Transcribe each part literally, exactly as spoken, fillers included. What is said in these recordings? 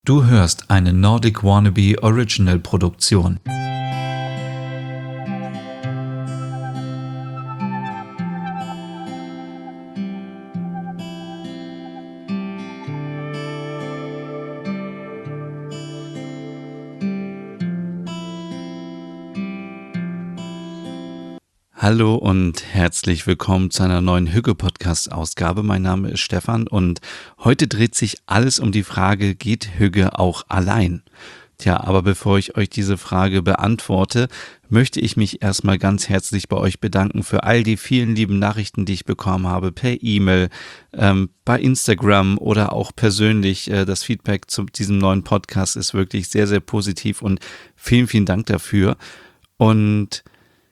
Du hörst eine Nordic Wannabe Original Produktion. Hallo und herzlich willkommen zu einer neuen Hügge-Podcast-Ausgabe. Mein Name ist Stefan und heute dreht sich alles um die Frage, geht Hügge auch allein? Tja, aber bevor ich euch diese Frage beantworte, möchte ich mich erstmal ganz herzlich bei euch bedanken für all die vielen lieben Nachrichten, die ich bekommen habe, per E-Mail, ähm, bei Instagram oder auch persönlich. Äh, das Feedback zu diesem neuen Podcast ist wirklich sehr, sehr positiv und vielen, vielen Dank dafür. Und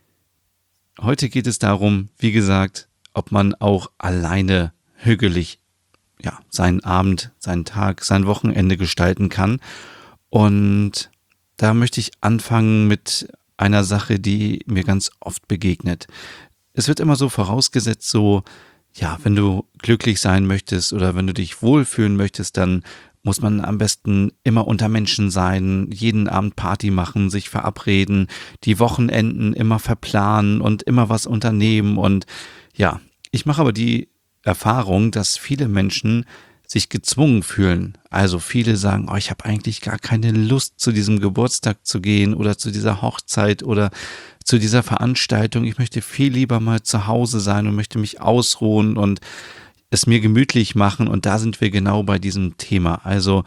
heute geht es darum, wie gesagt, ob man auch alleine hügelig ja, seinen Abend, seinen Tag, sein Wochenende gestalten kann. Und da möchte ich anfangen mit einer Sache, die mir ganz oft begegnet. Es wird immer so vorausgesetzt, so, ja, wenn du glücklich sein möchtest oder wenn du dich wohlfühlen möchtest, dann muss man am besten immer unter Menschen sein, jeden Abend Party machen, sich verabreden, die Wochenenden immer verplanen und immer was unternehmen. Und ja, ich mache aber die Erfahrung, dass viele Menschen sich gezwungen fühlen. Also viele sagen, oh, ich habe eigentlich gar keine Lust, zu diesem Geburtstag zu gehen oder zu dieser Hochzeit oder zu dieser Veranstaltung. Ich möchte viel lieber mal zu Hause sein und möchte mich ausruhen und es mir gemütlich machen. Und da sind wir genau bei diesem Thema. Also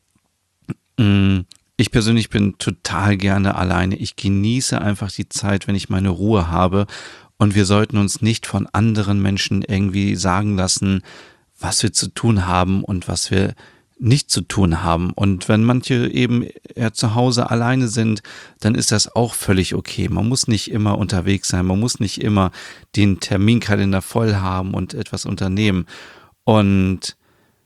mh, ich persönlich bin total gerne alleine. Ich genieße einfach die Zeit, wenn ich meine Ruhe habe. Und wir sollten uns nicht von anderen Menschen irgendwie sagen lassen, was wir zu tun haben und was wir nicht zu tun haben. Und wenn manche eben eher zu Hause alleine sind, dann ist das auch völlig okay. Man muss nicht immer unterwegs sein, man muss nicht immer den Terminkalender voll haben und etwas unternehmen. Und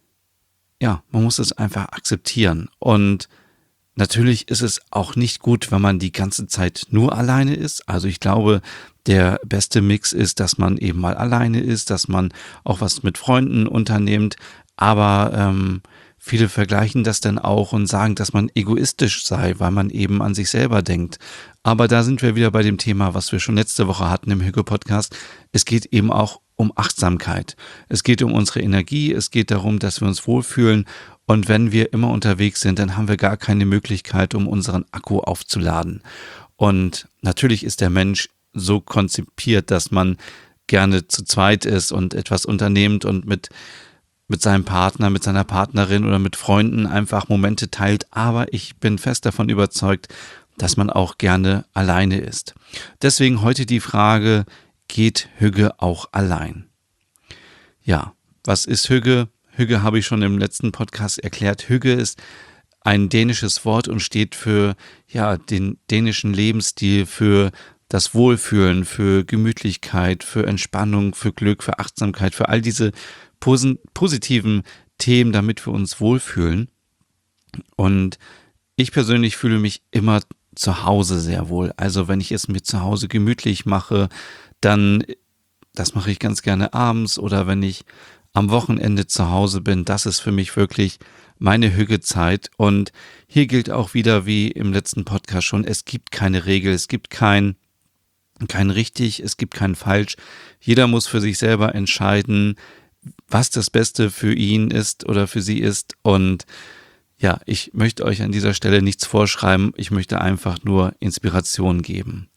ja, man muss es einfach akzeptieren. Und natürlich ist es auch nicht gut, wenn man die ganze Zeit nur alleine ist. Also ich glaube, der beste Mix ist, dass man eben mal alleine ist, dass man auch was mit Freunden unternimmt. Aber ähm, viele vergleichen das dann auch und sagen, dass man egoistisch sei, weil man eben an sich selber denkt. Aber da sind wir wieder bei dem Thema, was wir schon letzte Woche hatten im Hügge-Podcast. Es geht eben auch um Achtsamkeit. Es geht um unsere Energie. Es geht darum, dass wir uns wohlfühlen. Und wenn wir immer unterwegs sind, dann haben wir gar keine Möglichkeit, um unseren Akku aufzuladen. Und natürlich ist der Mensch so konzipiert, dass man gerne zu zweit ist und etwas unternimmt und mit, mit seinem Partner, mit seiner Partnerin oder mit Freunden einfach Momente teilt. Aber ich bin fest davon überzeugt, dass man auch gerne alleine ist. Deswegen heute die Frage, geht Hügge auch allein? Ja, was ist Hügge? Hügge habe ich schon im letzten Podcast erklärt. Hügge ist ein dänisches Wort und steht für ja, den dänischen Lebensstil, für das Wohlfühlen, für Gemütlichkeit, für Entspannung, für Glück, für Achtsamkeit, für all diese posen- positiven Themen, damit wir uns wohlfühlen. Und ich persönlich fühle mich immer zu Hause sehr wohl. Also wenn ich es mir zu Hause gemütlich mache, dann, das mache ich ganz gerne abends oder wenn ich am Wochenende zu Hause bin, das ist für mich wirklich meine Hüggezeit. Und hier gilt auch wieder wie im letzten Podcast schon, es gibt keine Regel, es gibt kein, kein richtig, es gibt kein falsch. Jeder muss für sich selber entscheiden, was das Beste für ihn ist oder für sie ist. Und ja, ich möchte euch an dieser Stelle nichts vorschreiben, ich möchte einfach nur Inspiration geben.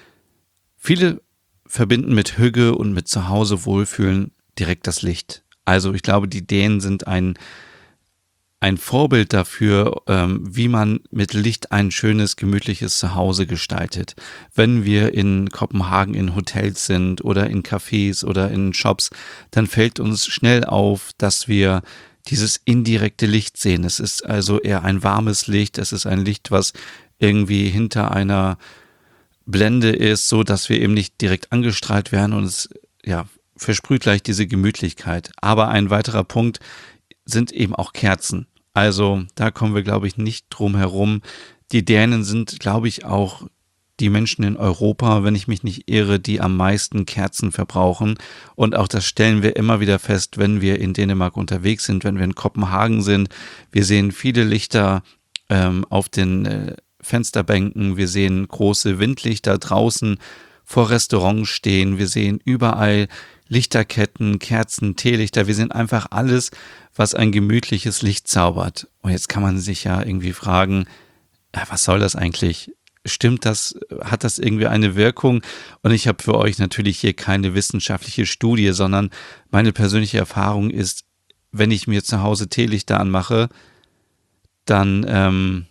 Viele verbinden mit Hügge und mit Zuhause wohlfühlen direkt das Licht. Also ich glaube, die Dänen sind ein, ein Vorbild dafür, ähm, wie man mit Licht ein schönes, gemütliches Zuhause gestaltet. Wenn wir in Kopenhagen in Hotels sind oder in Cafés oder in Shops, dann fällt uns schnell auf, dass wir dieses indirekte Licht sehen. Es ist also eher ein warmes Licht, es ist ein Licht, was irgendwie hinter einer Blende ist, so dass wir eben nicht direkt angestrahlt werden und es ja versprüht gleich diese Gemütlichkeit. Aber ein weiterer Punkt sind eben auch Kerzen. Also da kommen wir, glaube ich, nicht drum herum. Die Dänen sind, glaube ich, auch die Menschen in Europa, wenn ich mich nicht irre, die am meisten Kerzen verbrauchen. Und auch das stellen wir immer wieder fest, wenn wir in Dänemark unterwegs sind, wenn wir in Kopenhagen sind. Wir sehen viele Lichter ähm, auf den äh, Fensterbänken, wir sehen große Windlichter draußen vor Restaurants stehen, wir sehen überall Lichterketten, Kerzen, Teelichter, wir sehen einfach alles, was ein gemütliches Licht zaubert. Und jetzt kann man sich ja irgendwie fragen, äh, was soll das eigentlich? Stimmt das? Hat das irgendwie eine Wirkung? Und ich habe für euch natürlich hier keine wissenschaftliche Studie, sondern meine persönliche Erfahrung ist, wenn ich mir zu Hause Teelichter anmache, dann, ähm,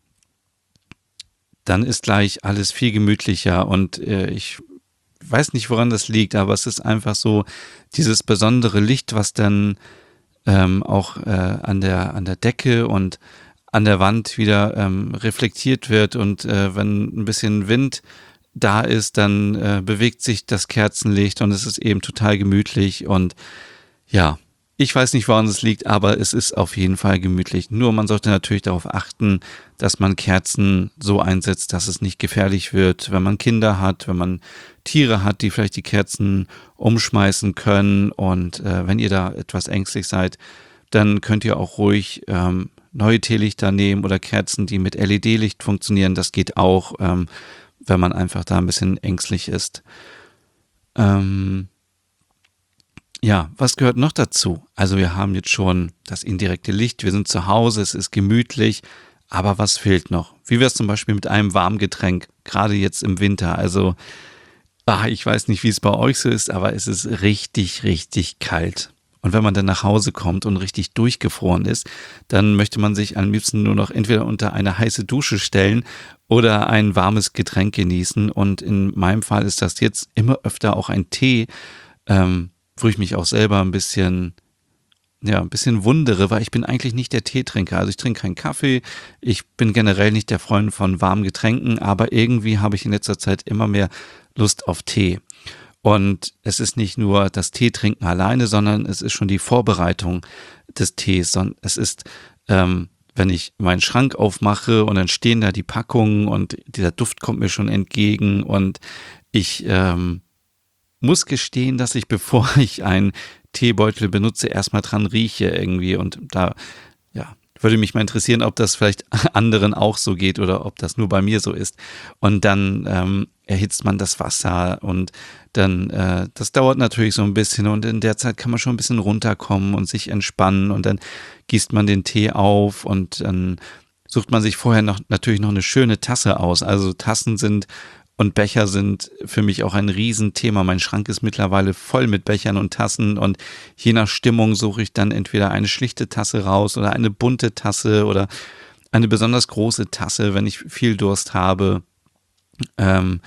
dann ist gleich alles viel gemütlicher und äh, ich weiß nicht, woran das liegt, aber es ist einfach so dieses besondere Licht, was dann ähm, auch äh, an der, an der Decke und an der Wand wieder ähm, reflektiert wird und äh, wenn ein bisschen Wind da ist, dann äh, bewegt sich das Kerzenlicht und es ist eben total gemütlich und ja, ich weiß nicht, woran es liegt, aber es ist auf jeden Fall gemütlich. Nur man sollte natürlich darauf achten, dass man Kerzen so einsetzt, dass es nicht gefährlich wird, wenn man Kinder hat, wenn man Tiere hat, die vielleicht die Kerzen umschmeißen können. Und äh, wenn ihr da etwas ängstlich seid, dann könnt ihr auch ruhig ähm, neue Teelichter nehmen oder Kerzen, die mit L E D-Licht funktionieren. Das geht auch, ähm, wenn man einfach da ein bisschen ängstlich ist. Ähm... Ja, was gehört noch dazu? Also wir haben jetzt schon das indirekte Licht, wir sind zu Hause, es ist gemütlich, aber was fehlt noch? Wie wäre es zum Beispiel mit einem warmen Getränk, gerade jetzt im Winter? Also ah, ich weiß nicht, wie es bei euch so ist, aber es ist richtig, richtig kalt. Und wenn man dann nach Hause kommt und richtig durchgefroren ist, dann möchte man sich am liebsten nur noch entweder unter eine heiße Dusche stellen oder ein warmes Getränk genießen. Und in meinem Fall ist das jetzt immer öfter auch ein Tee, ähm, wo ich mich auch selber ein bisschen, ja, ein bisschen wundere, weil ich bin eigentlich nicht der Teetrinker. Also ich trinke keinen Kaffee, ich bin generell nicht der Freund von warmen Getränken, aber irgendwie habe ich in letzter Zeit immer mehr Lust auf Tee. Und es ist nicht nur das Teetrinken alleine, sondern es ist schon die Vorbereitung des Tees, sondern es ist, ähm, wenn ich meinen Schrank aufmache und dann stehen da die Packungen und dieser Duft kommt mir schon entgegen und ich, ähm, muss gestehen, dass ich, bevor ich einen Teebeutel benutze, erstmal dran rieche irgendwie und da, ja, würde mich mal interessieren, ob das vielleicht anderen auch so geht oder ob das nur bei mir so ist. Und dann ähm, erhitzt man das Wasser und dann, äh, das dauert natürlich so ein bisschen und in der Zeit kann man schon ein bisschen runterkommen und sich entspannen und dann gießt man den Tee auf und dann sucht man sich vorher noch natürlich noch eine schöne Tasse aus. Also Tassen sind und Becher sind für mich auch ein Riesenthema. Mein Schrank ist mittlerweile voll mit Bechern und Tassen und je nach Stimmung suche ich dann entweder eine schlichte Tasse raus oder eine bunte Tasse oder eine besonders große Tasse, wenn ich viel Durst habe. Ähm,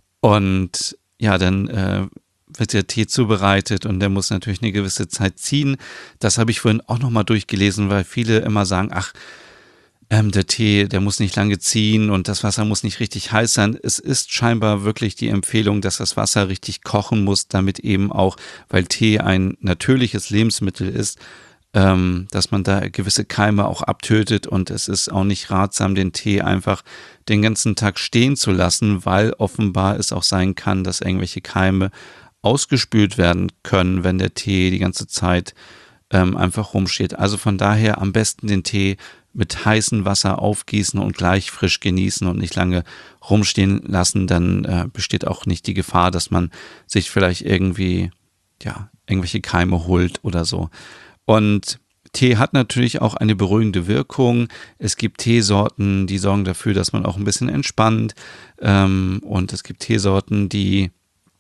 und ja, dann äh, wird der Tee zubereitet und der muss natürlich eine gewisse Zeit ziehen. Das habe ich vorhin auch nochmal durchgelesen, weil viele immer sagen, ach, Ähm, der Tee, der muss nicht lange ziehen und das Wasser muss nicht richtig heiß sein. Es ist scheinbar wirklich die Empfehlung, dass das Wasser richtig kochen muss, damit eben auch, weil Tee ein natürliches Lebensmittel ist, ähm, dass man da gewisse Keime auch abtötet und es ist auch nicht ratsam, den Tee einfach den ganzen Tag stehen zu lassen, weil offenbar es auch sein kann, dass irgendwelche Keime ausgespült werden können, wenn der Tee die ganze Zeit ähm, einfach rumsteht. Also von daher am besten den Tee mit heißem Wasser aufgießen und gleich frisch genießen und nicht lange rumstehen lassen, dann äh, besteht auch nicht die Gefahr, dass man sich vielleicht irgendwie, ja, irgendwelche Keime holt oder so. Und Tee hat natürlich auch eine beruhigende Wirkung. Es gibt Teesorten, die sorgen dafür, dass man auch ein bisschen entspannt. Ähm, und es gibt Teesorten, die,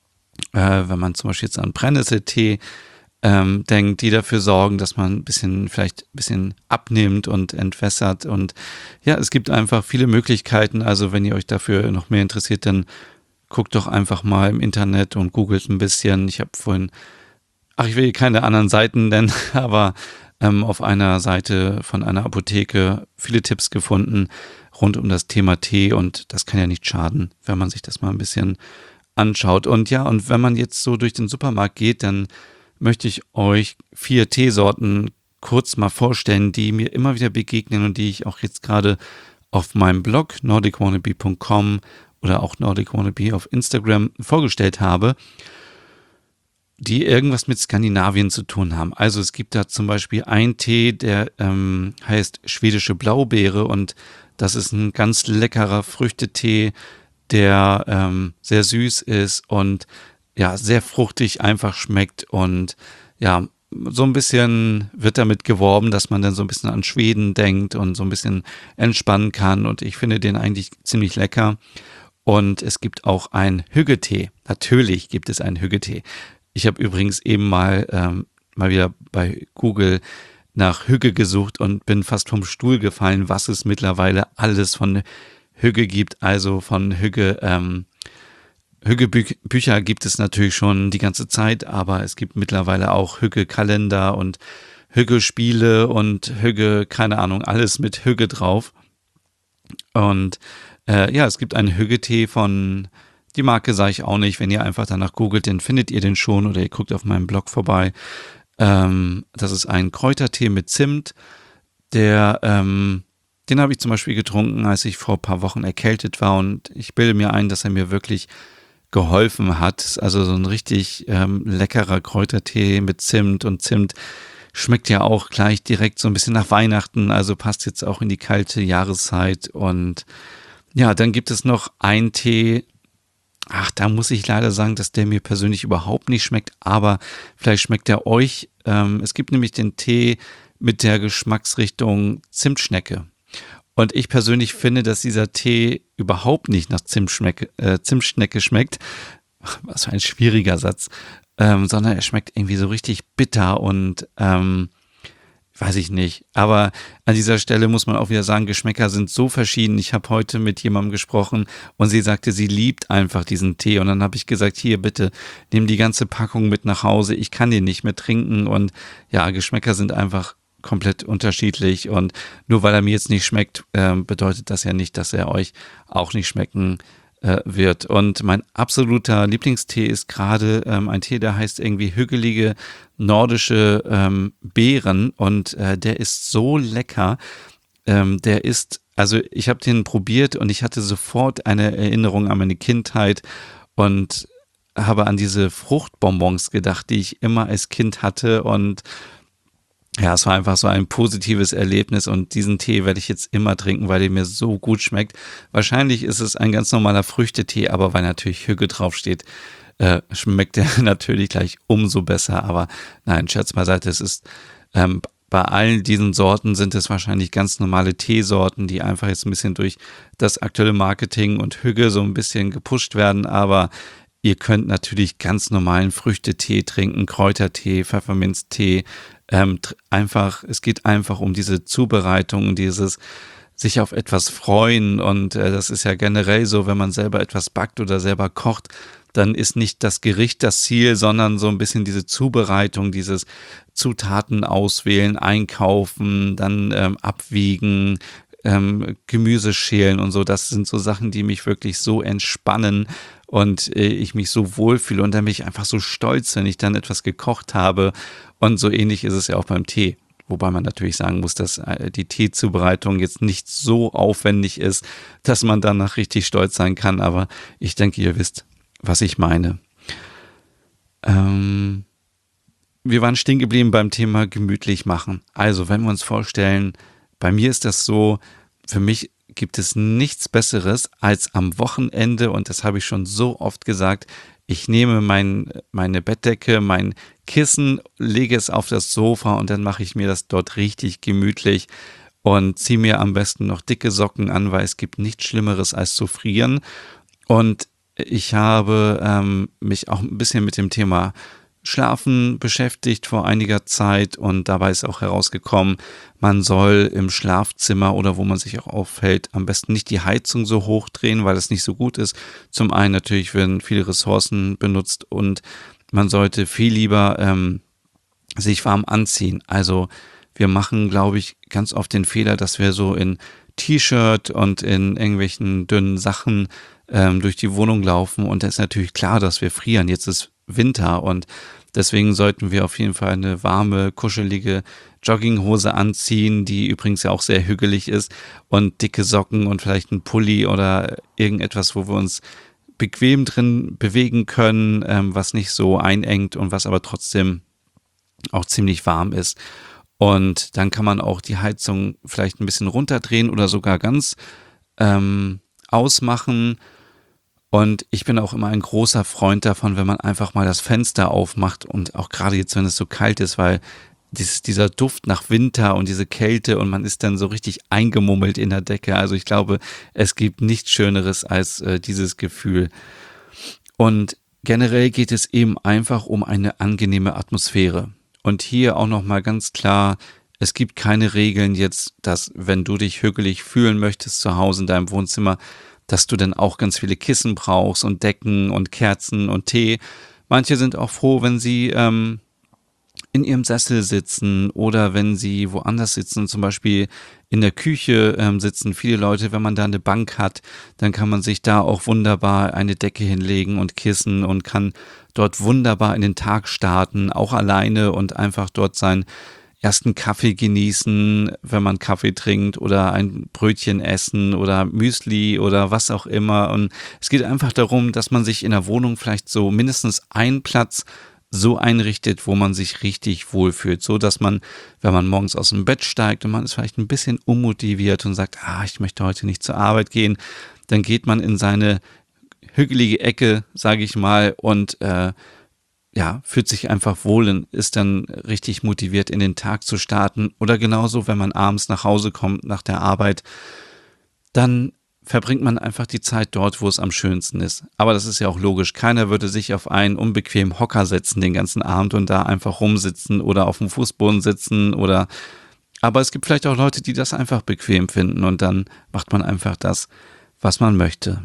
äh, wenn man zum Beispiel jetzt an Brennnesseltee ähm, denkt, die dafür sorgen, dass man ein bisschen, vielleicht ein bisschen abnimmt und entwässert. Und ja, es gibt einfach viele Möglichkeiten. Also wenn ihr euch dafür noch mehr interessiert, dann guckt doch einfach mal im Internet und googelt ein bisschen. Ich habe vorhin, ach, ich will keine anderen Seiten nennen, aber ähm, auf einer Seite von einer Apotheke viele Tipps gefunden rund um das Thema Tee und das kann ja nicht schaden, wenn man sich das mal ein bisschen anschaut. Und ja, und wenn man jetzt so durch den Supermarkt geht, dann möchte ich euch vier Teesorten kurz mal vorstellen, die mir immer wieder begegnen und die ich auch jetzt gerade auf meinem Blog nordic wannabe punkt com oder auch Nordic Wannabe auf Instagram vorgestellt habe, die irgendwas mit Skandinavien zu tun haben. Also es gibt da zum Beispiel einen Tee, der ähm, heißt schwedische Blaubeere und das ist ein ganz leckerer Früchtetee, der ähm, sehr süß ist und ja, sehr fruchtig einfach schmeckt und ja, so ein bisschen wird damit geworben, dass man dann so ein bisschen an Schweden denkt und so ein bisschen entspannen kann und ich finde den eigentlich ziemlich lecker. Und es gibt auch einen Hüggetee. Natürlich gibt es einen Hüggetee. Ich habe übrigens eben mal, ähm, mal wieder bei Google nach Hügge gesucht und bin fast vom Stuhl gefallen, was es mittlerweile alles von Hügge gibt. Also von Hügge, ähm, Hügge-Bücher gibt es natürlich schon die ganze Zeit, aber es gibt mittlerweile auch Hügge-Kalender und Hügge-Spiele und Hügge, keine Ahnung, alles mit Hügge drauf. Und äh, ja, es gibt einen Hüggetee von, die Marke sage ich auch nicht, wenn ihr einfach danach googelt, dann findet ihr den schon oder ihr guckt auf meinem Blog vorbei. Ähm, das ist ein Kräutertee mit Zimt, der, ähm, den habe ich zum Beispiel getrunken, als ich vor ein paar Wochen erkältet war und ich bilde mir ein, dass er mir wirklich geholfen hat. Also so ein richtig ähm, leckerer Kräutertee mit Zimt und Zimt schmeckt ja auch gleich direkt so ein bisschen nach Weihnachten, also passt jetzt auch in die kalte Jahreszeit. Und ja, dann gibt es noch einen Tee, ach, da muss ich leider sagen, dass der mir persönlich überhaupt nicht schmeckt, aber vielleicht schmeckt er euch. Ähm, es gibt nämlich den Tee mit der Geschmacksrichtung Zimtschnecke. Und ich persönlich finde, dass dieser Tee überhaupt nicht nach Zimtschnecke, äh, Zimtschnecke schmeckt. Was für ein schwieriger Satz. Ähm, sondern er schmeckt irgendwie so richtig bitter und ähm, weiß ich nicht. Aber an dieser Stelle muss man auch wieder sagen, Geschmäcker sind so verschieden. Ich habe heute mit jemandem gesprochen und sie sagte, sie liebt einfach diesen Tee. Und dann habe ich gesagt, hier bitte, nimm die ganze Packung mit nach Hause. Ich kann den nicht mehr trinken. Und ja, Geschmäcker sind einfach komplett unterschiedlich. Und nur weil er mir jetzt nicht schmeckt, äh, bedeutet das ja nicht, dass er euch auch nicht schmecken äh, wird. Und mein absoluter Lieblingstee ist gerade ähm, ein Tee, der heißt irgendwie hügelige nordische ähm, Beeren und äh, der ist so lecker. Ähm, der ist, also ich habe den probiert und ich hatte sofort eine Erinnerung an meine Kindheit und habe an diese Fruchtbonbons gedacht, die ich immer als Kind hatte und ja, es war einfach so ein positives Erlebnis und diesen Tee werde ich jetzt immer trinken, weil der mir so gut schmeckt. Wahrscheinlich ist es ein ganz normaler Früchtetee, aber weil natürlich Hügge draufsteht, äh, schmeckt der natürlich gleich umso besser. Aber nein, Scherz beiseite, es ist ähm, bei allen diesen Sorten sind es wahrscheinlich ganz normale Teesorten, die einfach jetzt ein bisschen durch das aktuelle Marketing und Hügge so ein bisschen gepusht werden, aber ihr könnt natürlich ganz normalen Früchtetee trinken, Kräutertee, Pfefferminztee, ähm, tr- einfach, es geht einfach um diese Zubereitung, dieses sich auf etwas freuen und äh, das ist ja generell so, wenn man selber etwas backt oder selber kocht, dann ist nicht das Gericht das Ziel, sondern so ein bisschen diese Zubereitung, dieses Zutaten auswählen, einkaufen, dann ähm, abwiegen, ähm, Gemüse schälen und so. Das sind so Sachen, die mich wirklich so entspannen und äh, ich mich so wohlfühle und dann bin ich einfach so stolz, wenn ich dann etwas gekocht habe. Und so ähnlich ist es ja auch beim Tee. Wobei man natürlich sagen muss, dass äh, die Teezubereitung jetzt nicht so aufwendig ist, dass man danach richtig stolz sein kann. Aber ich denke, ihr wisst, was ich meine. Ähm, wir waren stehen geblieben beim Thema gemütlich machen. Also, wenn wir uns vorstellen, bei mir ist das so, für mich gibt es nichts Besseres als am Wochenende, und das habe ich schon so oft gesagt, ich nehme mein, meine Bettdecke, mein Kissen, lege es auf das Sofa und dann mache ich mir das dort richtig gemütlich und ziehe mir am besten noch dicke Socken an, weil es gibt nichts Schlimmeres als zu frieren. Und ich habe ähm, mich auch ein bisschen mit dem Thema Schlafen beschäftigt vor einiger Zeit und dabei ist auch herausgekommen, man soll im Schlafzimmer oder wo man sich auch aufhält, am besten nicht die Heizung so hoch drehen, weil es nicht so gut ist. Zum einen natürlich werden viele Ressourcen benutzt und man sollte viel lieber ähm, sich warm anziehen. Also wir machen, glaube ich, ganz oft den Fehler, dass wir so in T-Shirt und in irgendwelchen dünnen Sachen ähm, durch die Wohnung laufen und da ist natürlich klar, dass wir frieren. Jetzt ist Winter und Deswegen sollten wir auf jeden Fall eine warme, kuschelige Jogginghose anziehen, die übrigens ja auch sehr hügelig ist, und dicke Socken und vielleicht ein Pulli oder irgendetwas, wo wir uns bequem drin bewegen können, ähm, was nicht so einengt und was aber trotzdem auch ziemlich warm ist. Und dann kann man auch die Heizung vielleicht ein bisschen runterdrehen oder sogar ganz ähm, ausmachen. Und ich bin auch immer ein großer Freund davon, wenn man einfach mal das Fenster aufmacht und auch gerade jetzt, wenn es so kalt ist, weil dies, dieser Duft nach Winter und diese Kälte und man ist dann so richtig eingemummelt in der Decke. Also ich glaube, es gibt nichts Schöneres als äh, dieses Gefühl. Und generell geht es eben einfach um eine angenehme Atmosphäre. Und hier auch nochmal ganz klar, es gibt keine Regeln jetzt, dass wenn du dich hügelig fühlen möchtest zu Hause in deinem Wohnzimmer, dass du dann auch ganz viele Kissen brauchst und Decken und Kerzen und Tee. Manche sind auch froh, wenn sie ähm, in ihrem Sessel sitzen oder wenn sie woanders sitzen, zum Beispiel in der Küche ähm, sitzen viele Leute. Wenn man da eine Bank hat, dann kann man sich da auch wunderbar eine Decke hinlegen und Kissen und kann dort wunderbar in den Tag starten, auch alleine und einfach dort seinen ersten Kaffee genießen, wenn man Kaffee trinkt oder ein Brötchen essen oder Müsli oder was auch immer. Und es geht einfach darum, dass man sich in der Wohnung vielleicht so mindestens einen Platz so einrichtet, wo man sich richtig wohlfühlt, so dass man, wenn man morgens aus dem Bett steigt und man ist vielleicht ein bisschen unmotiviert und sagt, ah, ich möchte heute nicht zur Arbeit gehen, dann geht man in seine hügelige Ecke, sage ich mal, und äh, ja, fühlt sich einfach wohl und ist dann richtig motiviert, in den Tag zu starten. Oder genauso, wenn man abends nach Hause kommt nach der Arbeit, dann verbringt man einfach die Zeit dort, wo es am schönsten ist. Aber das ist ja auch logisch. Keiner würde sich auf einen unbequemen Hocker setzen den ganzen Abend und da einfach rumsitzen oder auf dem Fußboden sitzen oder, aber es gibt vielleicht auch Leute, die das einfach bequem finden und dann macht man einfach das, was man möchte.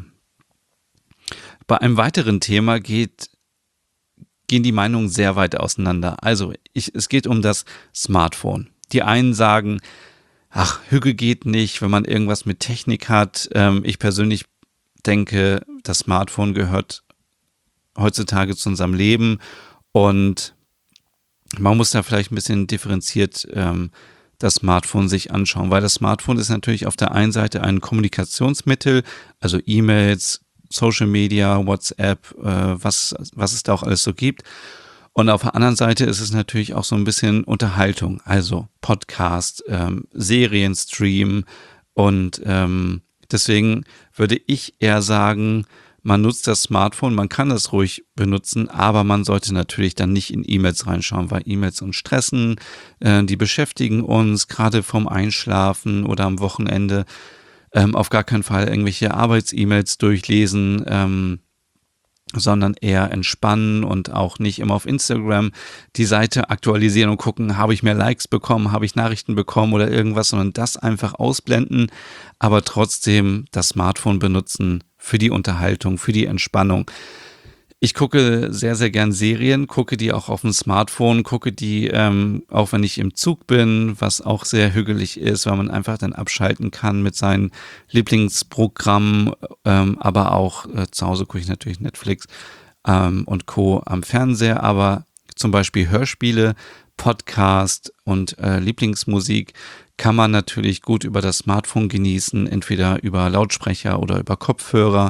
Bei einem weiteren Thema geht gehen die Meinungen sehr weit auseinander. Also ich, es geht um das Smartphone. Die einen sagen, ach, Hüge geht nicht, wenn man irgendwas mit Technik hat. Ähm, ich persönlich denke, das Smartphone gehört heutzutage zu unserem Leben und man muss da vielleicht ein bisschen differenziert ähm, das Smartphone sich anschauen, weil das Smartphone ist natürlich auf der einen Seite ein Kommunikationsmittel, also E-Mails, Social Media, WhatsApp, äh, was, was es da auch alles so gibt. Und auf der anderen Seite ist es natürlich auch so ein bisschen Unterhaltung, also Podcast, ähm, Serienstream und ähm, deswegen würde ich eher sagen, man nutzt das Smartphone, man kann es ruhig benutzen, aber man sollte natürlich dann nicht in E-Mails reinschauen, weil E-Mails uns stressen, äh, die beschäftigen uns gerade vorm Einschlafen oder am Wochenende. Ähm, auf gar keinen Fall irgendwelche Arbeits-E-Mails durchlesen, ähm, sondern eher entspannen und auch nicht immer auf Instagram die Seite aktualisieren und gucken, habe ich mehr Likes bekommen, habe ich Nachrichten bekommen oder irgendwas, sondern das einfach ausblenden, aber trotzdem das Smartphone benutzen für die Unterhaltung, für die Entspannung. Ich gucke sehr, sehr gern Serien, gucke die auch auf dem Smartphone, gucke die ähm, auch wenn ich im Zug bin, was auch sehr hügelig ist, weil man einfach dann abschalten kann mit seinen Lieblingsprogrammen, ähm, aber auch äh, zu Hause gucke ich natürlich Netflix ähm, und Co. am Fernseher, aber zum Beispiel Hörspiele, Podcast und äh, Lieblingsmusik kann man natürlich gut über das Smartphone genießen, entweder über Lautsprecher oder über Kopfhörer.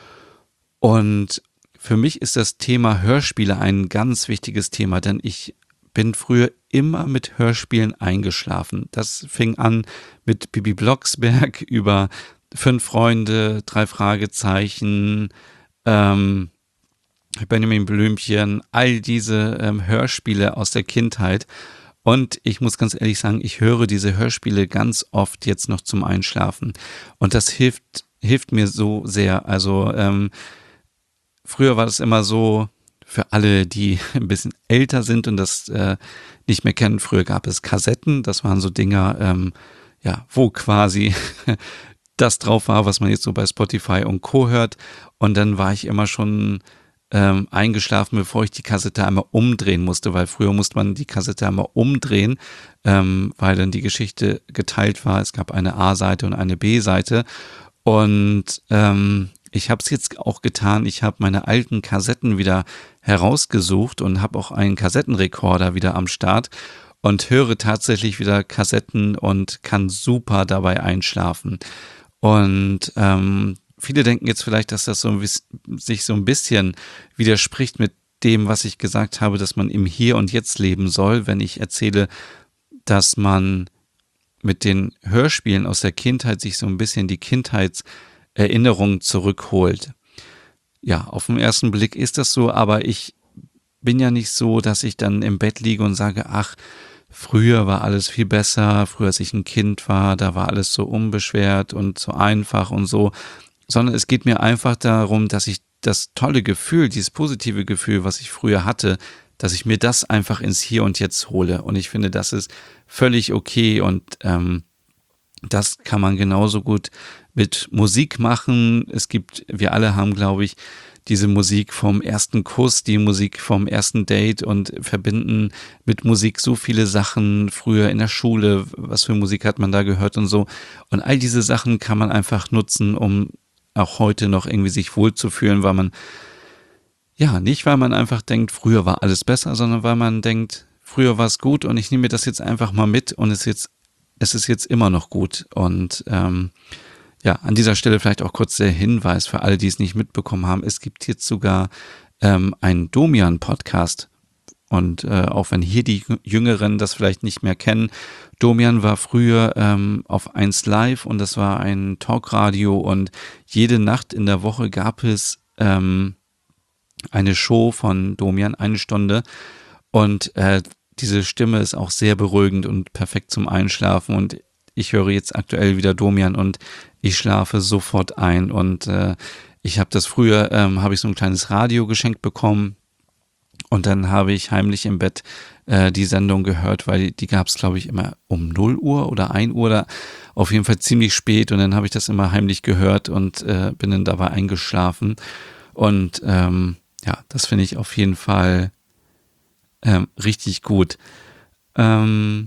Und für mich ist das Thema Hörspiele ein ganz wichtiges Thema, denn ich bin früher immer mit Hörspielen eingeschlafen. Das fing an mit Bibi Blocksberg über Fünf Freunde, Drei Fragezeichen, ähm, Benjamin Blümchen, all diese ähm, Hörspiele aus der Kindheit. Und ich muss ganz ehrlich sagen, ich höre diese Hörspiele ganz oft jetzt noch zum Einschlafen. Und das hilft, hilft mir so sehr. Also ähm, früher war das immer so, für alle, die ein bisschen älter sind und das äh, nicht mehr kennen, früher gab es Kassetten, das waren so Dinger, ähm, ja, wo quasi das drauf war, was man jetzt so bei Spotify und Co. hört. Und dann war ich immer schon ähm, eingeschlafen, bevor ich die Kassette einmal umdrehen musste, weil früher musste man die Kassette einmal umdrehen, ähm, weil dann die Geschichte geteilt war. Es gab eine A-Seite und eine B-Seite. Und ähm, ich habe es jetzt auch getan. Ich habe meine alten Kassetten wieder herausgesucht und habe auch einen Kassettenrekorder wieder am Start und höre tatsächlich wieder Kassetten und kann super dabei einschlafen. Und ähm, viele denken jetzt vielleicht, dass das so ein, bis- sich so ein bisschen widerspricht mit dem, was ich gesagt habe, dass man im Hier und Jetzt leben soll, wenn ich erzähle, dass man mit den Hörspielen aus der Kindheit sich so ein bisschen die Kindheitserinnerungen zurückholt. Ja, auf den ersten Blick ist das so, aber ich bin ja nicht so, dass ich dann im Bett liege und sage, ach, früher war alles viel besser, früher als ich ein Kind war, da war alles so unbeschwert und so einfach und so, sondern es geht mir einfach darum, dass ich das tolle Gefühl, dieses positive Gefühl, was ich früher hatte, dass ich mir das einfach ins Hier und Jetzt hole. Und ich finde, das ist völlig okay und ähm, das kann man genauso gut mit Musik machen. Es gibt, wir alle haben, glaube ich, diese Musik vom ersten Kuss, die Musik vom ersten Date und verbinden mit Musik so viele Sachen früher in der Schule. Was für Musik hat man da gehört und so. Und all diese Sachen kann man einfach nutzen, um auch heute noch irgendwie sich wohlzufühlen, weil man, ja, nicht weil man einfach denkt, früher war alles besser, sondern weil man denkt, früher war es gut und ich nehme mir das jetzt einfach mal mit und es jetzt, es ist jetzt immer noch gut. Und ähm, ja, an dieser Stelle vielleicht auch kurz der Hinweis für alle, die es nicht mitbekommen haben. Es gibt jetzt sogar ähm, einen Domian-Podcast. Und äh, auch wenn hier die Jüngeren das vielleicht nicht mehr kennen, Domian war früher ähm, auf eins Live und das war ein Talkradio und jede Nacht in der Woche gab es ähm, eine Show von Domian, eine Stunde. Und äh, diese Stimme ist auch sehr beruhigend und perfekt zum Einschlafen. Und ich höre jetzt aktuell wieder Domian und ich schlafe sofort ein. Und äh, ich habe das früher, ähm, habe ich so ein kleines Radio geschenkt bekommen. Und dann habe ich heimlich im Bett äh, die Sendung gehört, weil die gab es, glaube ich, immer um null Uhr oder ein Uhr, oder auf jeden Fall ziemlich spät. Und dann habe ich das immer heimlich gehört und äh, bin dann dabei eingeschlafen. Und ähm, ja, das finde ich auf jeden Fall ähm, richtig gut. Ähm,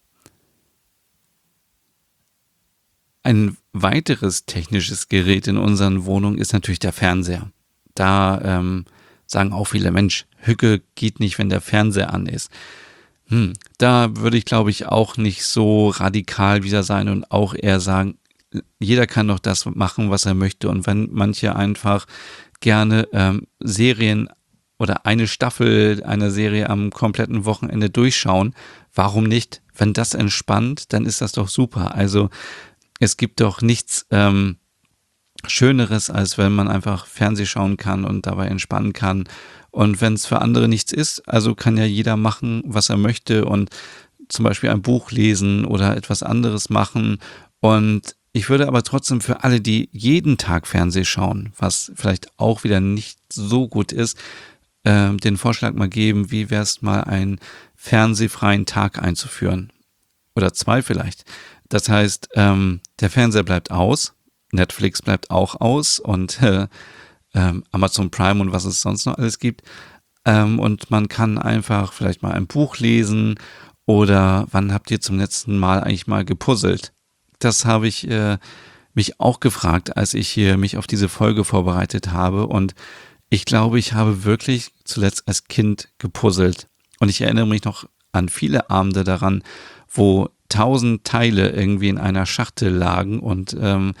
ein weiteres technisches Gerät in unseren Wohnungen ist natürlich der Fernseher. Da ähm, sagen auch viele, Mensch, Hücke geht nicht, wenn der Fernseher an ist. Hm, da würde ich, glaube ich, auch nicht so radikal wieder sein und auch eher sagen, jeder kann doch das machen, was er möchte. Und wenn manche einfach gerne ähm, Serien oder eine Staffel einer Serie am kompletten Wochenende durchschauen, warum nicht? Wenn das entspannt, dann ist das doch super. Also es gibt doch nichts ähm, Schöneres, als wenn man einfach Fernseh schauen kann und dabei entspannen kann. Und wenn es für andere nichts ist, also kann ja jeder machen, was er möchte und zum Beispiel ein Buch lesen oder etwas anderes machen. Und ich würde aber trotzdem für alle, die jeden Tag Fernseh schauen, was vielleicht auch wieder nicht so gut ist, äh, den Vorschlag mal geben, wie wäre es mal einen fernsehfreien Tag einzuführen. Oder zwei vielleicht. Das heißt, ähm, der Fernseher bleibt aus, Netflix bleibt auch aus und äh, ähm, Amazon Prime und was es sonst noch alles gibt. Ähm, und man kann einfach vielleicht mal ein Buch lesen oder wann habt ihr zum letzten Mal eigentlich mal gepuzzelt? Das habe ich äh, mich auch gefragt, als ich hier mich auf diese Folge vorbereitet habe. Und ich glaube, ich habe wirklich zuletzt als Kind gepuzzelt. Und ich erinnere mich noch an viele Abende daran, wo tausend Teile irgendwie in einer Schachtel lagen und ähm,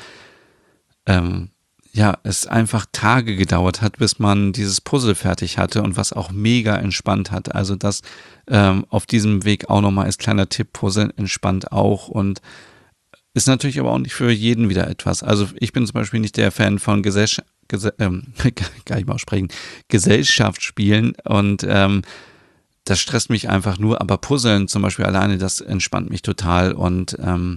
ähm, ja, es einfach Tage gedauert hat, bis man dieses Puzzle fertig hatte und was auch mega entspannt hat. Also das ähm, auf diesem Weg auch nochmal als kleiner Tipp, Puzzle entspannt auch und ist natürlich aber auch nicht für jeden wieder etwas. Also ich bin zum Beispiel nicht der Fan von Gesellschaft, Gese ähm, kann ich mal aussprechen, Gesellschaftsspielen und ähm, das stresst mich einfach nur, aber Puzzeln zum Beispiel alleine, das entspannt mich total und ähm,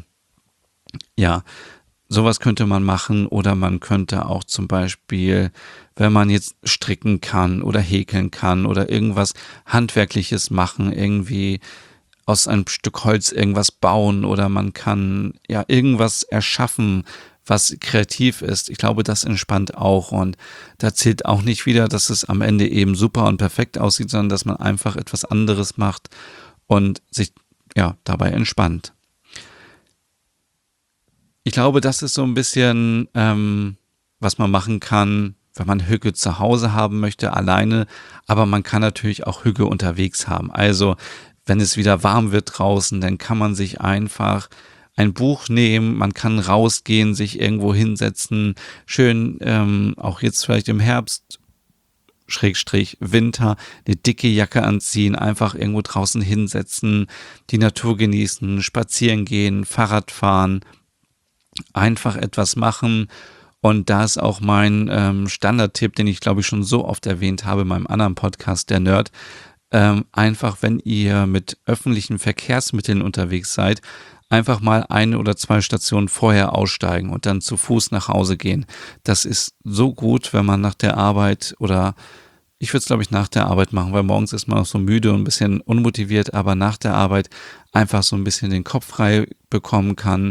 ja, sowas könnte man machen oder man könnte auch zum Beispiel, wenn man jetzt stricken kann oder häkeln kann oder irgendwas Handwerkliches machen, irgendwie aus einem Stück Holz irgendwas bauen oder man kann ja irgendwas erschaffen, was kreativ ist. Ich glaube, das entspannt auch und da zählt auch nicht wieder, dass es am Ende eben super und perfekt aussieht, sondern dass man einfach etwas anderes macht und sich ja dabei entspannt. Ich glaube, das ist so ein bisschen, ähm, was man machen kann, wenn man Hüge zu Hause haben möchte, alleine, aber man kann natürlich auch Hüge unterwegs haben. Also wenn es wieder warm wird draußen, dann kann man sich einfach ein Buch nehmen, man kann rausgehen, sich irgendwo hinsetzen, schön ähm, auch jetzt vielleicht im Herbst, Schrägstrich Winter, eine dicke Jacke anziehen, einfach irgendwo draußen hinsetzen, die Natur genießen, spazieren gehen, Fahrrad fahren, einfach etwas machen. Und da ist auch mein ähm, Standardtipp, den ich glaube ich schon so oft erwähnt habe in meinem anderen Podcast, der Nerd, ähm, einfach wenn ihr mit öffentlichen Verkehrsmitteln unterwegs seid, einfach mal eine oder zwei Stationen vorher aussteigen und dann zu Fuß nach Hause gehen. Das ist so gut, wenn man nach der Arbeit oder ich würde es glaube ich nach der Arbeit machen, weil morgens ist man auch so müde und ein bisschen unmotiviert, aber nach der Arbeit einfach so ein bisschen den Kopf frei bekommen kann,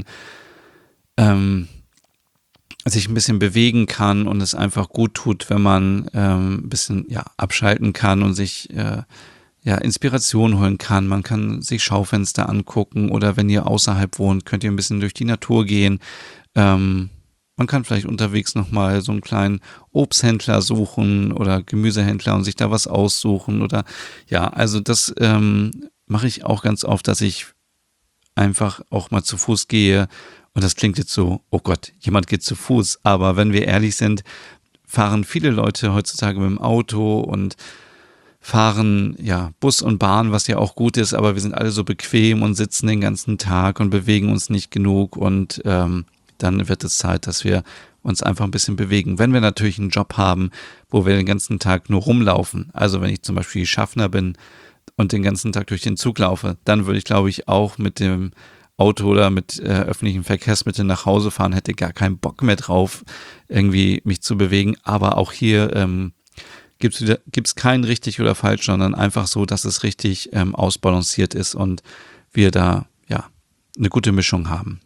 ähm, sich ein bisschen bewegen kann und es einfach gut tut, wenn man ähm, ein bisschen ja abschalten kann und sich äh, ja Inspiration holen kann. Man kann sich Schaufenster angucken oder wenn ihr außerhalb wohnt, könnt ihr ein bisschen durch die Natur gehen. Ähm, man kann vielleicht unterwegs nochmal so einen kleinen Obsthändler suchen oder Gemüsehändler und sich da was aussuchen oder ja, also das ähm, mache ich auch ganz oft, dass ich einfach auch mal zu Fuß gehe. Und das klingt jetzt so, oh Gott, jemand geht zu Fuß. Aber wenn wir ehrlich sind, fahren viele Leute heutzutage mit dem Auto und fahren ja Bus und Bahn, was ja auch gut ist, aber wir sind alle so bequem und sitzen den ganzen Tag und bewegen uns nicht genug und ähm, dann wird es Zeit, dass wir uns einfach ein bisschen bewegen. Wenn wir natürlich einen Job haben, wo wir den ganzen Tag nur rumlaufen, also wenn ich zum Beispiel Schaffner bin und den ganzen Tag durch den Zug laufe, dann würde ich glaube ich auch mit dem Auto oder mit äh, öffentlichen Verkehrsmitteln nach Hause fahren, hätte gar keinen Bock mehr drauf, irgendwie mich zu bewegen. Aber auch hier ähm, gibt es kein richtig oder falsch, sondern einfach so, dass es richtig ähm, ausbalanciert ist und wir da ja eine gute Mischung haben.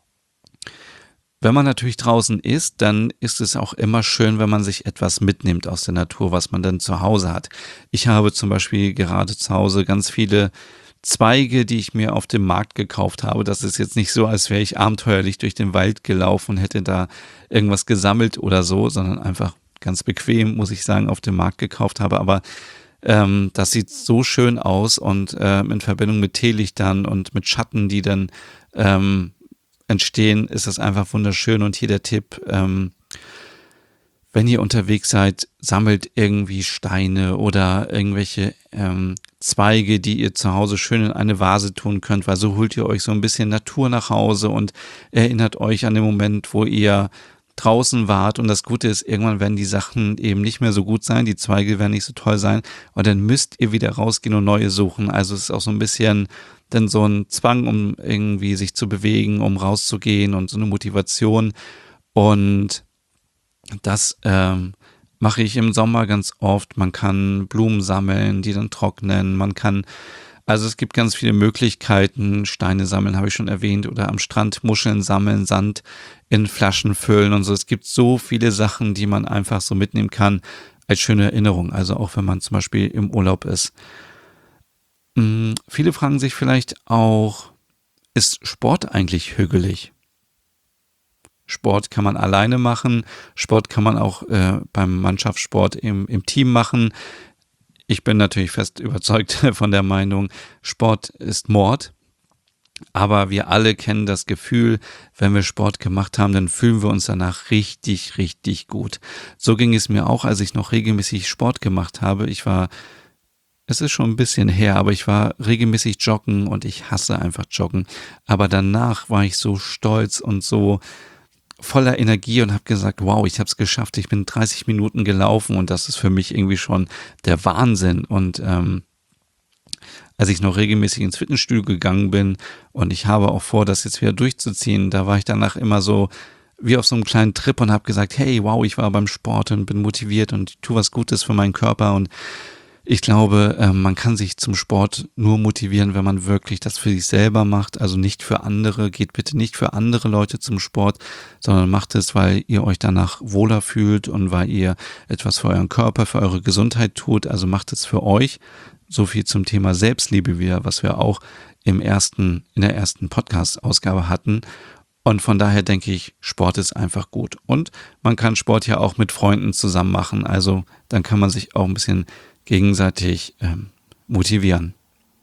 Wenn man natürlich draußen ist, dann ist es auch immer schön, wenn man sich etwas mitnimmt aus der Natur, was man dann zu Hause hat. Ich habe zum Beispiel gerade zu Hause ganz viele Zweige, die ich mir auf dem Markt gekauft habe. Das ist jetzt nicht so, als wäre ich abenteuerlich durch den Wald gelaufen und hätte da irgendwas gesammelt oder so, sondern einfach ganz bequem, muss ich sagen, auf dem Markt gekauft habe. Aber ähm, das sieht so schön aus und ähm, in Verbindung mit Teelichtern und mit Schatten, die dann ähm, entstehen, ist das einfach wunderschön. Und hier der Tipp, ähm, wenn ihr unterwegs seid, sammelt irgendwie Steine oder irgendwelche ähm, Zweige, die ihr zu Hause schön in eine Vase tun könnt, weil so holt ihr euch so ein bisschen Natur nach Hause und erinnert euch an den Moment, wo ihr draußen wart. Und das Gute ist, irgendwann werden die Sachen eben nicht mehr so gut sein, die Zweige werden nicht so toll sein und dann müsst ihr wieder rausgehen und neue suchen. Also es ist auch so ein bisschen dann so ein Zwang, um irgendwie sich zu bewegen, um rauszugehen und so eine Motivation. Und das ähm, mache ich im Sommer ganz oft. Man kann Blumen sammeln, die dann trocknen. Man kann, also es gibt ganz viele Möglichkeiten. Steine sammeln, habe ich schon erwähnt, oder am Strand Muscheln sammeln, Sand in Flaschen füllen und so. Es gibt so viele Sachen, die man einfach so mitnehmen kann als schöne Erinnerung. Also auch wenn man zum Beispiel im Urlaub ist. Hm, viele fragen sich vielleicht auch, ist Sport eigentlich hügelig? Sport kann man alleine machen, Sport kann man auch äh, beim Mannschaftssport im, im Team machen. Ich bin natürlich fest überzeugt von der Meinung, Sport ist Mord, aber wir alle kennen das Gefühl, wenn wir Sport gemacht haben, dann fühlen wir uns danach richtig, richtig gut. So ging es mir auch, als ich noch regelmäßig Sport gemacht habe. Ich war, es ist schon ein bisschen her, aber ich war regelmäßig joggen und ich hasse einfach joggen. Aber danach war ich so stolz und so voller Energie und habe gesagt, wow, ich habe es geschafft, ich bin dreißig Minuten gelaufen und das ist für mich irgendwie schon der Wahnsinn. Und ähm, als ich noch regelmäßig ins Fitnessstudio gegangen bin und ich habe auch vor, das jetzt wieder durchzuziehen, da war ich danach immer so wie auf so einem kleinen Trip und habe gesagt, hey, wow, ich war beim Sport und bin motiviert und ich tue was Gutes für meinen Körper. Und ich glaube, äh, man kann sich zum Sport nur motivieren, wenn man wirklich das für sich selber macht, also nicht für andere. Geht bitte nicht für andere Leute zum Sport, sondern macht es, weil ihr euch danach wohler fühlt und weil ihr etwas für euren Körper, für eure Gesundheit tut. Also macht es für euch. So viel zum Thema Selbstliebe wieder, was wir auch im ersten, in der ersten Podcast-Ausgabe hatten. Und von daher denke ich, Sport ist einfach gut. Und man kann Sport ja auch mit Freunden zusammen machen. Also dann kann man sich auch ein bisschen gegenseitig ähm, motivieren.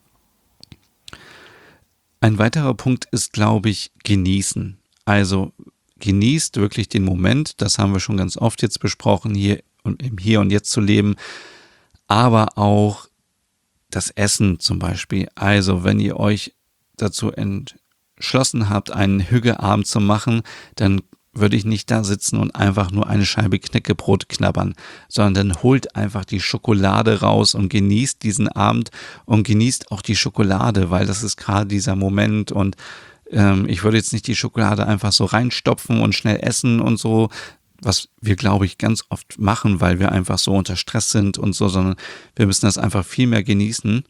Ein weiterer Punkt ist, glaube ich, genießen. Also genießt wirklich den Moment, das haben wir schon ganz oft jetzt besprochen, hier und im Hier und Jetzt zu leben, aber auch das Essen zum Beispiel. Also wenn ihr euch dazu entschlossen habt, einen Hüggeabend zu machen, dann würde ich nicht da sitzen und einfach nur eine Scheibe Knäckebrot knabbern, sondern dann holt einfach die Schokolade raus und genießt diesen Abend und genießt auch die Schokolade, weil das ist gerade dieser Moment und ähm, ich würde jetzt nicht die Schokolade einfach so reinstopfen und schnell essen und so, was wir, glaube ich, ganz oft machen, weil wir einfach so unter Stress sind und so, sondern wir müssen das einfach viel mehr genießen.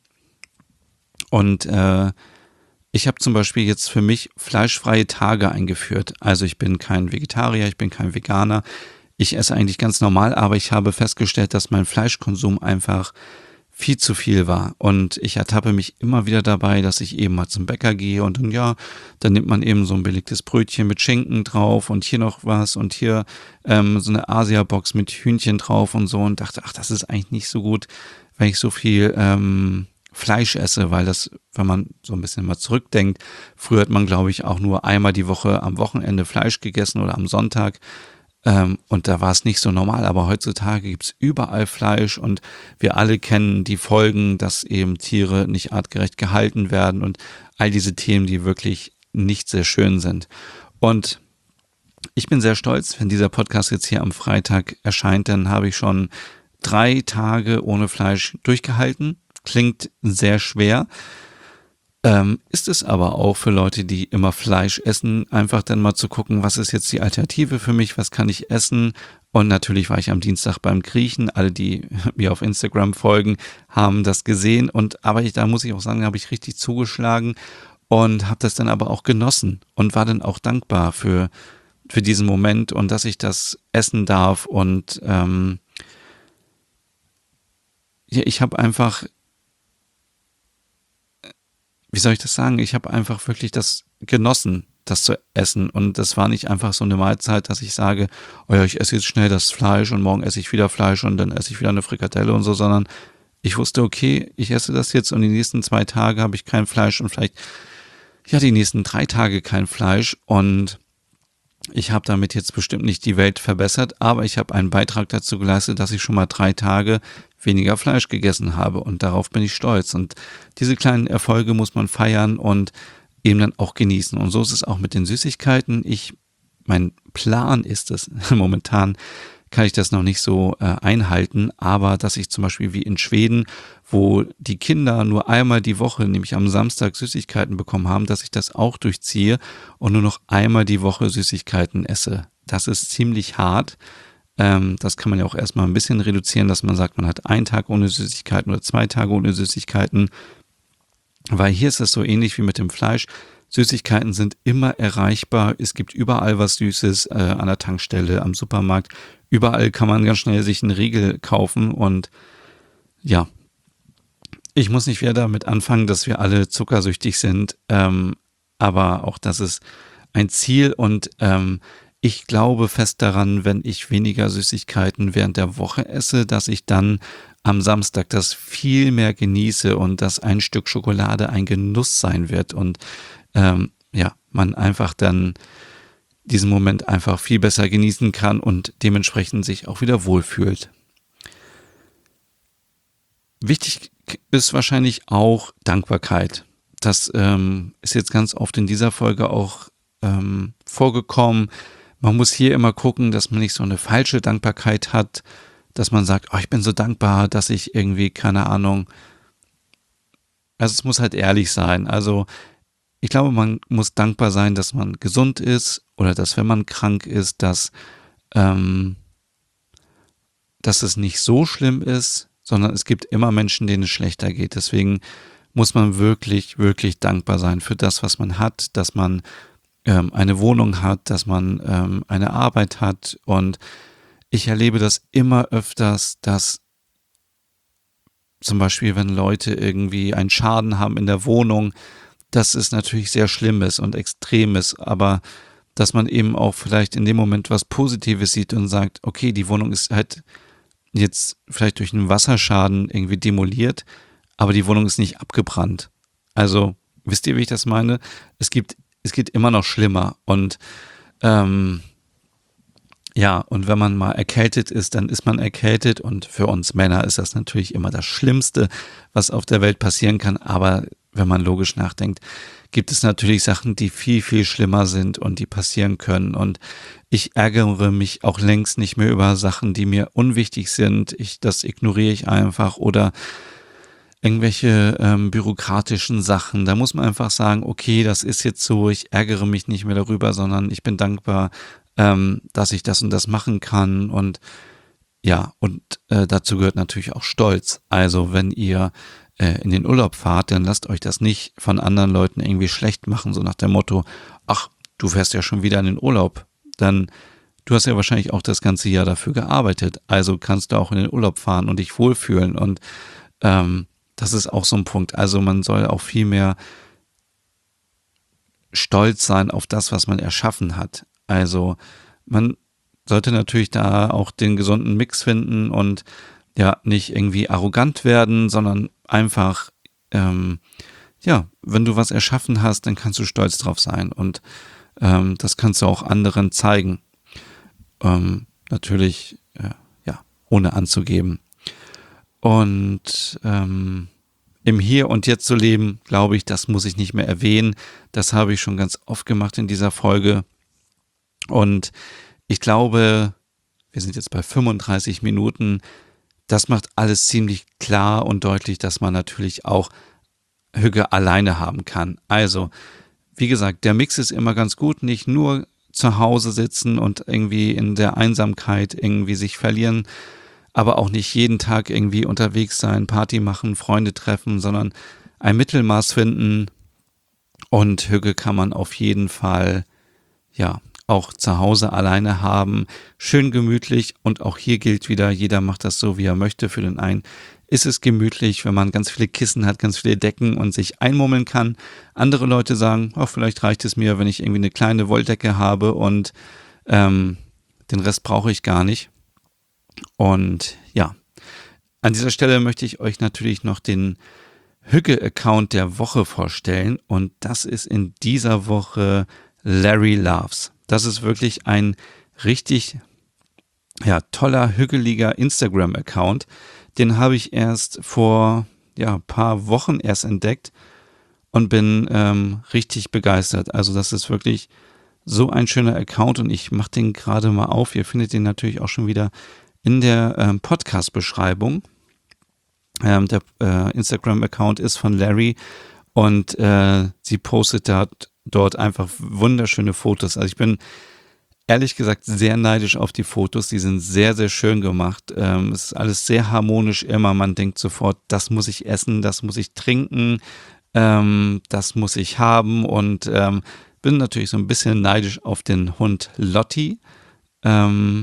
Und äh, ich habe zum Beispiel jetzt für mich fleischfreie Tage eingeführt. Also ich bin kein Vegetarier, ich bin kein Veganer. Ich esse eigentlich ganz normal, aber ich habe festgestellt, dass mein Fleischkonsum einfach viel zu viel war. Und ich ertappe mich immer wieder dabei, dass ich eben mal zum Bäcker gehe und dann, ja, dann nimmt man eben so ein belegtes Brötchen mit Schinken drauf und hier noch was und hier ähm, so eine Asia-Box mit Hühnchen drauf und so und dachte, ach, das ist eigentlich nicht so gut, wenn ich so viel ähm, Fleisch esse, weil das, wenn man so ein bisschen mal zurückdenkt, früher hat man, glaube ich, auch nur einmal die Woche am Wochenende Fleisch gegessen oder am Sonntag. Ähm, und da war es nicht so normal, aber heutzutage gibt's überall Fleisch und wir alle kennen die Folgen, dass eben Tiere nicht artgerecht gehalten werden und all diese Themen, die wirklich nicht sehr schön sind. Und ich bin sehr stolz, wenn dieser Podcast jetzt hier am Freitag erscheint, dann habe ich schon drei Tage ohne Fleisch durchgehalten. Klingt sehr schwer. Ähm, ist es aber auch für Leute, die immer Fleisch essen, einfach dann mal zu gucken, was ist jetzt die Alternative für mich, was kann ich essen? Und natürlich war ich am Dienstag beim Griechen. Alle, die mir auf Instagram folgen, haben das gesehen. Und aber ich, da muss ich auch sagen, da habe ich richtig zugeschlagen und habe das dann aber auch genossen und war dann auch dankbar für, für diesen Moment und dass ich das essen darf. Und ähm, ja, ich habe einfach wie soll ich das sagen? Ich habe einfach wirklich das genossen, das zu essen. Und das war nicht einfach so eine Mahlzeit, dass ich sage, oh ja, ich esse jetzt schnell das Fleisch und morgen esse ich wieder Fleisch und dann esse ich wieder eine Frikadelle und so, sondern ich wusste, okay, ich esse das jetzt und die nächsten zwei Tage habe ich kein Fleisch und vielleicht, ja, die nächsten drei Tage kein Fleisch. Und ich habe damit jetzt bestimmt nicht die Welt verbessert, aber ich habe einen Beitrag dazu geleistet, dass ich schon mal drei Tage weniger Fleisch gegessen habe und darauf bin ich stolz. Und diese kleinen Erfolge muss man feiern und eben dann auch genießen. Und so ist es auch mit den Süßigkeiten. Ich, mein Plan ist es, momentan kann ich das noch nicht so äh, einhalten, aber dass ich zum Beispiel wie in Schweden, wo die Kinder nur einmal die Woche, nämlich am Samstag, Süßigkeiten bekommen haben, dass ich das auch durchziehe und nur noch einmal die Woche Süßigkeiten esse. Das ist ziemlich hart. Ähm, das kann man ja auch erstmal ein bisschen reduzieren, dass man sagt, man hat einen Tag ohne Süßigkeiten oder zwei Tage ohne Süßigkeiten. Weil hier ist es so ähnlich wie mit dem Fleisch. Süßigkeiten sind immer erreichbar. Es gibt überall was Süßes, äh, an der Tankstelle, am Supermarkt. Überall kann man ganz schnell sich einen Riegel kaufen und ja, ich muss nicht wieder damit anfangen, dass wir alle zuckersüchtig sind, ähm, aber auch das ist ein Ziel und ähm, ich glaube fest daran, wenn ich weniger Süßigkeiten während der Woche esse, dass ich dann am Samstag das viel mehr genieße und dass ein Stück Schokolade ein Genuss sein wird und ähm, ja, man einfach dann diesen Moment einfach viel besser genießen kann und dementsprechend sich auch wieder wohlfühlt. Wichtig ist wahrscheinlich auch Dankbarkeit. Das ähm, ist jetzt ganz oft in dieser Folge auch ähm, vorgekommen. Man muss hier immer gucken, dass man nicht so eine falsche Dankbarkeit hat, dass man sagt, oh, ich bin so dankbar, dass ich irgendwie, keine Ahnung, also es muss halt ehrlich sein. Also ich glaube, man muss dankbar sein, dass man gesund ist oder dass, wenn man krank ist, dass, ähm, dass es nicht so schlimm ist, sondern es gibt immer Menschen, denen es schlechter geht. Deswegen muss man wirklich, wirklich dankbar sein für das, was man hat, dass man ähm, eine Wohnung hat, dass man ähm, eine Arbeit hat. Und ich erlebe das immer öfters, dass zum Beispiel, wenn Leute irgendwie einen Schaden haben in der Wohnung, dass es natürlich sehr schlimm ist und extrem ist, aber dass man eben auch vielleicht in dem Moment was Positives sieht und sagt, okay, die Wohnung ist halt jetzt vielleicht durch einen Wasserschaden irgendwie demoliert, aber die Wohnung ist nicht abgebrannt. Also, wisst ihr, wie ich das meine? Es gibt, es geht immer noch schlimmer und ähm, ja, und wenn man mal erkältet ist, dann ist man erkältet und für uns Männer ist das natürlich immer das Schlimmste, was auf der Welt passieren kann, aber wenn man logisch nachdenkt, gibt es natürlich Sachen, die viel, viel schlimmer sind und die passieren können und ich ärgere mich auch längst nicht mehr über Sachen, die mir unwichtig sind. Ich, das ignoriere ich einfach oder irgendwelche ähm, bürokratischen Sachen. Da muss man einfach sagen, okay, das ist jetzt so, ich ärgere mich nicht mehr darüber, sondern ich bin dankbar, ähm, dass ich das und das machen kann und ja, und äh, dazu gehört natürlich auch Stolz. Also wenn ihr äh, in den Urlaub fahrt, dann lasst euch das nicht von anderen Leuten irgendwie schlecht machen, so nach dem Motto, ach, du fährst ja schon wieder in den Urlaub. Dann, du hast ja wahrscheinlich auch das ganze Jahr dafür gearbeitet, also kannst du auch in den Urlaub fahren und dich wohlfühlen und ähm, das ist auch so ein Punkt. Also man soll auch viel mehr stolz sein auf das, was man erschaffen hat. Also man sollte natürlich da auch den gesunden Mix finden und ja, nicht irgendwie arrogant werden, sondern einfach, ähm, ja, wenn du was erschaffen hast, dann kannst du stolz drauf sein und ähm, das kannst du auch anderen zeigen. Ähm, natürlich, äh, ja, ohne anzugeben. Und ähm, im Hier und Jetzt zu leben, glaube ich, das muss ich nicht mehr erwähnen. Das habe ich schon ganz oft gemacht in dieser Folge. Und ich glaube, wir sind jetzt bei fünfunddreißig Minuten. Das macht alles ziemlich klar und deutlich, dass man natürlich auch Hüge alleine haben kann. Also, wie gesagt, der Mix ist immer ganz gut. Nicht nur zu Hause sitzen und irgendwie in der Einsamkeit irgendwie sich verlieren, aber auch nicht jeden Tag irgendwie unterwegs sein, Party machen, Freunde treffen, sondern ein Mittelmaß finden. Und Hüge kann man auf jeden Fall, ja, auch zu Hause alleine haben. Schön gemütlich und auch hier gilt wieder, jeder macht das so, wie er möchte. Für den einen ist es gemütlich, wenn man ganz viele Kissen hat, ganz viele Decken und sich einmummeln kann. Andere Leute sagen, oh, vielleicht reicht es mir, wenn ich irgendwie eine kleine Wolldecke habe und ähm, den Rest brauche ich gar nicht. Und ja, an dieser Stelle möchte ich euch natürlich noch den Hüge-Account der Woche vorstellen und das ist in dieser Woche Larry Loves. Das ist wirklich ein richtig ja, toller, hügeliger Instagram-Account. Den habe ich erst vor ja, ein paar Wochen erst entdeckt und bin ähm, richtig begeistert. Also das ist wirklich so ein schöner Account und ich mache den gerade mal auf. Ihr findet den natürlich auch schon wieder in der ähm, Podcast-Beschreibung. Ähm, der äh, Instagram-Account ist von Larry und äh, sie postet dort, dort einfach wunderschöne Fotos. Also ich bin ehrlich gesagt sehr neidisch auf die Fotos. Die sind sehr, sehr schön gemacht. Ähm, es ist alles sehr harmonisch immer. Man denkt sofort, das muss ich essen, das muss ich trinken, ähm, das muss ich haben und ähm, bin natürlich so ein bisschen neidisch auf den Hund Lotti. Ähm,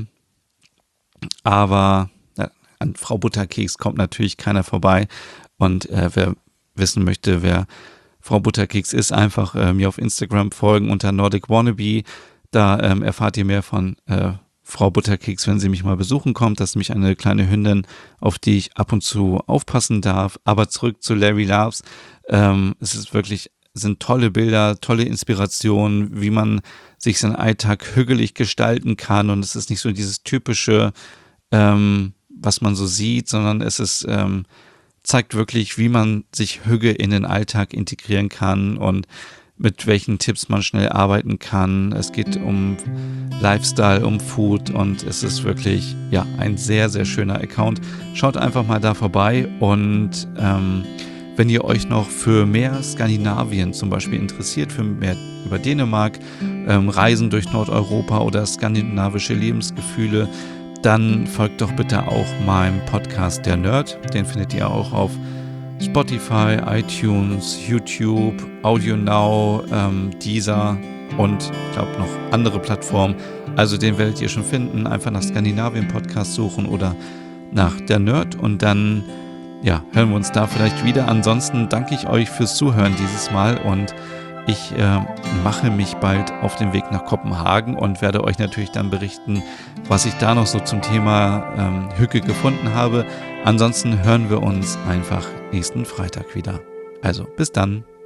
aber ja, an Frau Butterkeks kommt natürlich keiner vorbei. Und äh, wer wissen möchte, wer Frau Butterkeks ist, einfach äh, mir auf Instagram folgen unter Nordic Wannabe. Da ähm, erfahrt ihr mehr von äh, Frau Butterkeks, wenn sie mich mal besuchen kommt. Das ist nämlich eine kleine Hündin, auf die ich ab und zu aufpassen darf. Aber zurück zu Larry Loves. Ähm, es ist wirklich, sind tolle Bilder, tolle Inspirationen, wie man sich seinen Alltag hügelig gestalten kann. Und es ist nicht so dieses typische, ähm, was man so sieht, sondern es ist ähm, zeigt wirklich, wie man sich Hüge in den Alltag integrieren kann und mit welchen Tipps man schnell arbeiten kann. Es geht um Lifestyle, um Food und es ist wirklich ja ein sehr, sehr schöner Account. Schaut einfach mal da vorbei und ähm, wenn ihr euch noch für mehr Skandinavien zum Beispiel interessiert, für mehr über Dänemark, ähm, Reisen durch Nordeuropa oder skandinavische Lebensgefühle, dann folgt doch bitte auch meinem Podcast Der Nerd. Den findet ihr auch auf Spotify, iTunes, YouTube, Audio Now, ähm, Deezer und ich glaube noch andere Plattformen. Also den werdet ihr schon finden. Einfach nach Skandinavien Podcast suchen oder nach Der Nerd und dann ja, hören wir uns da vielleicht wieder. Ansonsten danke ich euch fürs Zuhören dieses Mal und Ich äh, mache mich bald auf den Weg nach Kopenhagen und werde euch natürlich dann berichten, was ich da noch so zum Thema ähm, Hügge gefunden habe. Ansonsten hören wir uns einfach nächsten Freitag wieder. Also bis dann.